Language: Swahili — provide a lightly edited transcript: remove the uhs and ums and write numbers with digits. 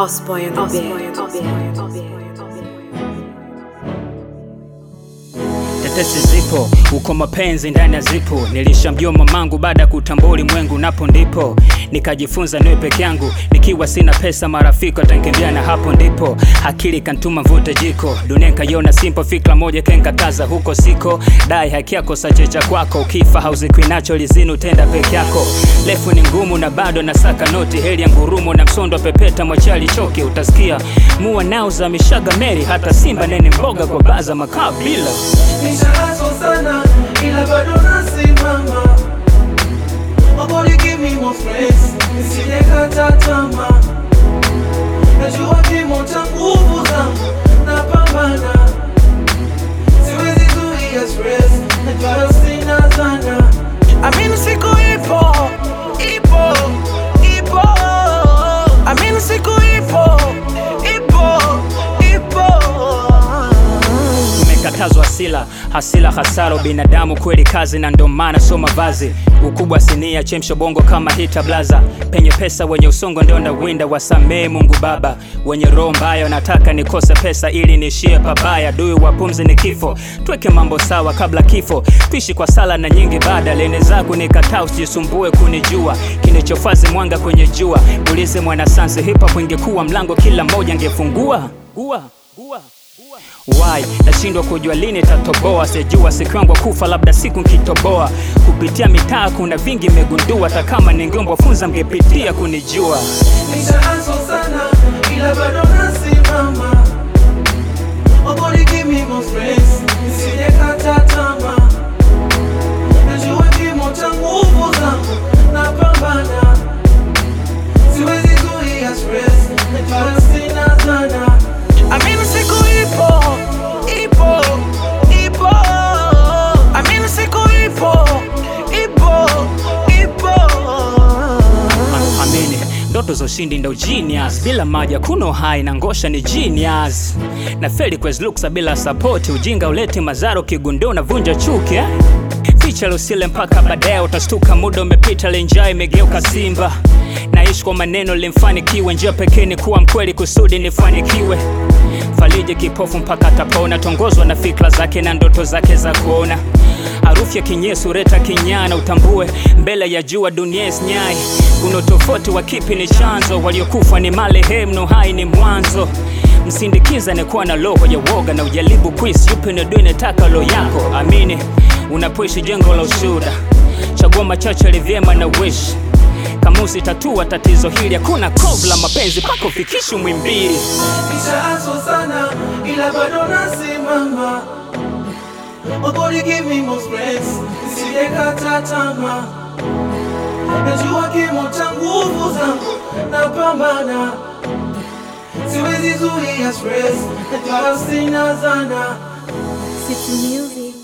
Houseboy on the beat. Tetesi zipo, uko mapenzi ndani ya zipo. Nilishamjua mamangu baada kutambua ulimwengu, napo ndipo nikajifunza niwe peke yangu. Nikiwa sina pesa marafiki watanikimbia, na hapo ndipo akili kantuma mvute jiko. Dunia nkaiona simple, fikra moja kenkataza huko siko. Dai haki yako sachecha kwako, ukifa hauzikwi nacho lizinu tenda peke yako. Lefu ni ngumu na bado nasaka noti, heri ya ngurumo na msondo pepeta mwachali choki. Utasikia mua nao za mishaga meri, hata simba nene mboga kwa baza makabila. Nishazo sana ila bado nasimama. Nobody give me more friends, nisijekata tamaa. Najua kimo cha nguvu zangu napambana. Siwezi zuia stress, najua sina zana. Amini siku ipo, ipo, ipo. Amini siku ipo, ipo, ipo. Tumekatazwa hasila hasara binadamu kweli kazi, na ndo maana so mavazi. Ukubwa sinia chemsho bongo kama hita blaza. Penye pesa wenye usongo ndio ndawinda, wasamee Mungu Baba. Wenye roho mbaya nataka nikose pesa ili nishie pabaya. Dui wa pumzi ni kifo, tuweke mambo sawa kabla kifo. Tuishi kwa sala na nyingi baada, lene zangu nikataa usijisumbue kunijua. Kinichofazi mwanga kwenye jua, ulize mwana sansi hip hop ingekuwa mlango kila mmoja angefungua. Why? Nashindwa kujua lini tatoboa, sijua siku yangu kufa labda siku nkitoboa. Kupitia mitaa kuna vingi megundua, hata kama ningeomba funza mgepitia kunijua. Nishaanza sana ila bado nasimama. Nobody give me more friends, nisijekata tamaa. Najua kimo cha nguvu zangu napambana. Siwezi zuia stress, najua sina zana. Amini siku ipo, ipo, ipo. Amini siku ipo, ipo, ipo. Amini ndoto za ushindi ndo genius, bila maji kuno hai na ngosha ni genius. Na feli kwa looks bila support, ujinga uleti mazaro kigundo na vunja chuki Ficha lusile mpaka baadaye utastuka, muda umepita lenjai imegeuka simba. Naishi kwa maneno limfanikiwe, njia pekee ni kuwa mkweli kusudi nifanikiwe. Falije kipofu mpaka tapona, tongozwa na fikra zake na ndoto zake za kuona. Harufu ya kinyesu reta kinyana, utambue mbele ya jua dunia isnyai. Kuna tofauti wa kipi ni chanzo, waliokufa ni marehemu, hai ni mwanzo. Msindikiza ni kuwa na roho ya woga, na ujaribu quiz yupi ni dune taka lo yako. Amini unapoishi jengo la ushuda, chagua machache livyema na wish. Kamusi tatua tatizo hili, hakuna kobla mapenzi pako fikishi mwimbili. Nishaanza sana ila bado nasimama. Nobody give me more friends, nisijekata tamaa. Najua kimo cha nguvu zangu napambana. Siwezi zuia stress, najua sina zana. City Music.